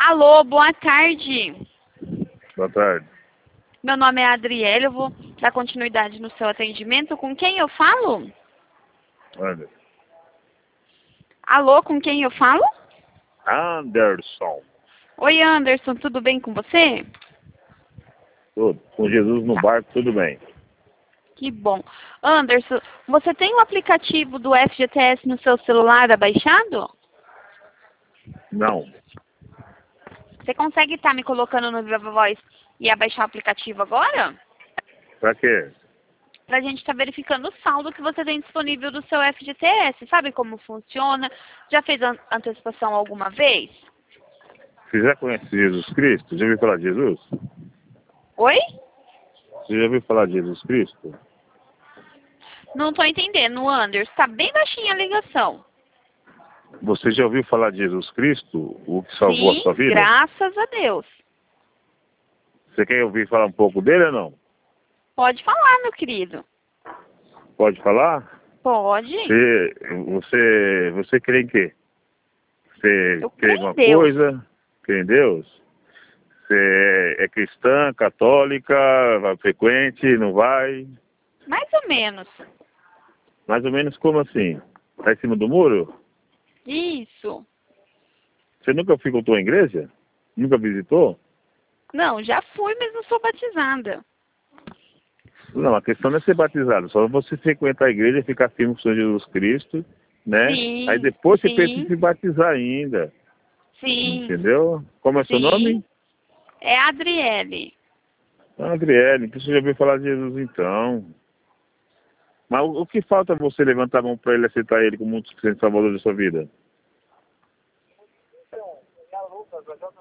Alô, boa tarde. Boa tarde. Meu nome é Adriele, eu vou dar continuidade no seu atendimento. Com quem eu falo? Olha. Alô, com quem eu falo? Anderson. Oi, Anderson, tudo bem com você? Tudo. Com Jesus no barco, tudo bem. Que bom. Anderson, você tem o aplicativo do FGTS no seu celular abaixado? Não. Você consegue estar me colocando no Viva Voz e abaixar o aplicativo agora? Pra quê? Pra gente estar verificando o saldo que você tem disponível do seu FGTS. Sabe como funciona? Já fez antecipação alguma vez? Você já conhece Jesus Cristo? Já ouviu falar de Jesus? Oi? Você já ouviu falar de Jesus Cristo? Não estou entendendo, Anderson. Está bem baixinha a ligação. Você já ouviu falar de Jesus Cristo? O que salvou a Sim, sua vida? graças a Deus. Você quer ouvir falar um pouco dele ou não? Pode falar, meu querido. Pode falar? Pode. Você crê em quê? Você Eu crê em creio em alguma Deus. coisa? Crê em Deus? Você é cristã, católica, vai frequente, não vai? Mais ou menos. Mais ou menos como assim? Tá em cima do muro? Isso. Você nunca frequentou a igreja? Nunca visitou? Não, já fui, mas não sou batizada. Não, a questão não é ser batizado, só você frequentar a igreja e ficar firme com o Senhor Jesus Cristo, né? Aí Sim, depois você pensa em sim, se batizar ainda, sim, entendeu? Como é seu sim. nome? É Adriele. Adriele, então você já ouviu falar de Jesus então. Mas o que falta você levantar a mão para ele aceitar ele como um dos salvador da sua vida?